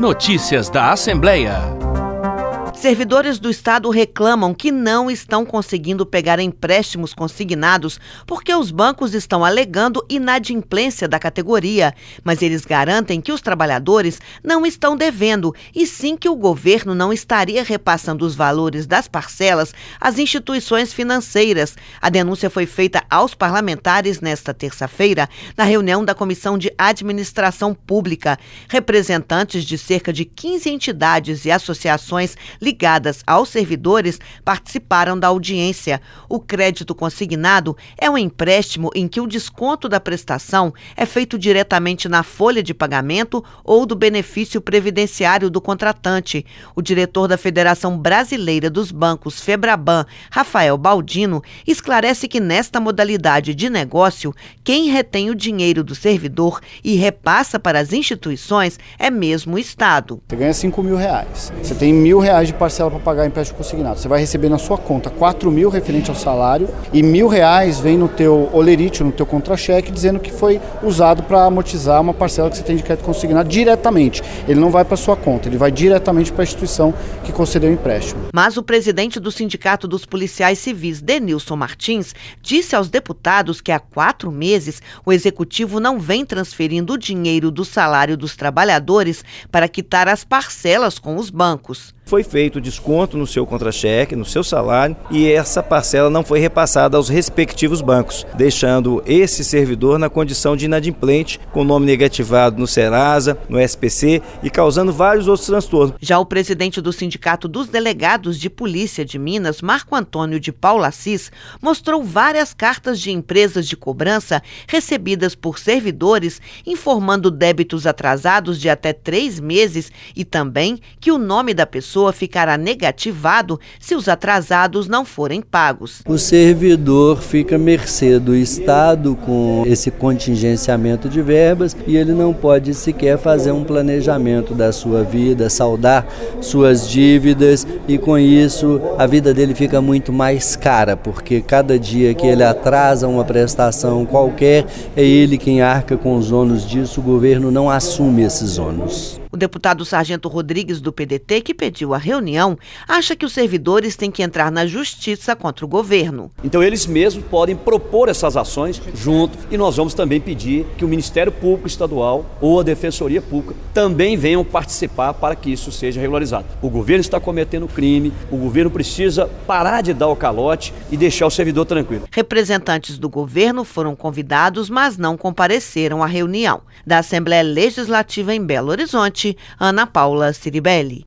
Notícias da Assembleia. Servidores do Estado reclamam que não estão conseguindo pegar empréstimos consignados porque os bancos estão alegando inadimplência da categoria. Mas eles garantem que os trabalhadores não estão devendo e sim que o governo não estaria repassando os valores das parcelas às instituições financeiras. A denúncia foi feita aos parlamentares nesta terça-feira, na reunião da Comissão de Administração Pública. Representantes de cerca de 15 entidades e associações ligadas aos servidores participaram da audiência. O crédito consignado é um empréstimo em que o desconto da prestação é feito diretamente na folha de pagamento ou do benefício previdenciário do contratante. O diretor da Federação Brasileira dos Bancos, Febraban, Rafael Baldino, esclarece que nesta modalidade de negócio, quem retém o dinheiro do servidor e repassa para as instituições é mesmo o Estado. Você ganha R$5.000, você tem R$1.000 de parcela para pagar empréstimo consignado. Você vai receber na sua conta R$4.000 referente ao salário e R$1.000 vem no teu olerite, no teu contra-cheque, dizendo que foi usado para amortizar uma parcela que você tem de crédito consignado diretamente. Ele não vai para sua conta, ele vai diretamente para a instituição que concedeu o empréstimo. Mas o presidente do Sindicato dos Policiais Civis, Denilson Martins, disse aos deputados que há 4 meses o executivo não vem transferindo o dinheiro do salário dos trabalhadores para quitar as parcelas com os bancos. Foi feito desconto no seu contra-cheque, no seu salário, e essa parcela não foi repassada aos respectivos bancos, deixando esse servidor na condição de inadimplente, com nome negativado no Serasa, no SPC e causando vários outros transtornos. Já o presidente do Sindicato dos Delegados de Polícia de Minas, Marco Antônio de Paula Assis, mostrou várias cartas de empresas de cobrança recebidas por servidores, informando débitos atrasados de até 3 meses e também que o nome da pessoa ficará negativado se os atrasados não forem pagos. O servidor fica à mercê do Estado com esse contingenciamento de verbas e ele não pode sequer fazer um planejamento da sua vida, saldar suas dívidas e com isso a vida dele fica muito mais cara, porque cada dia que ele atrasa uma prestação qualquer, é ele quem arca com os ônus disso, o governo não assume esses ônus. O deputado Sargento Rodrigues, do PDT, que pediu a reunião, acha que os servidores têm que entrar na justiça contra o governo. Então eles mesmos podem propor essas ações junto e nós vamos também pedir que o Ministério Público Estadual ou a Defensoria Pública também venham participar para que isso seja regularizado. O governo está cometendo crime, o governo precisa parar de dar o calote e deixar o servidor tranquilo. Representantes do governo foram convidados, mas não compareceram à reunião. Da Assembleia Legislativa em Belo Horizonte, Ana Paula Ciribelli.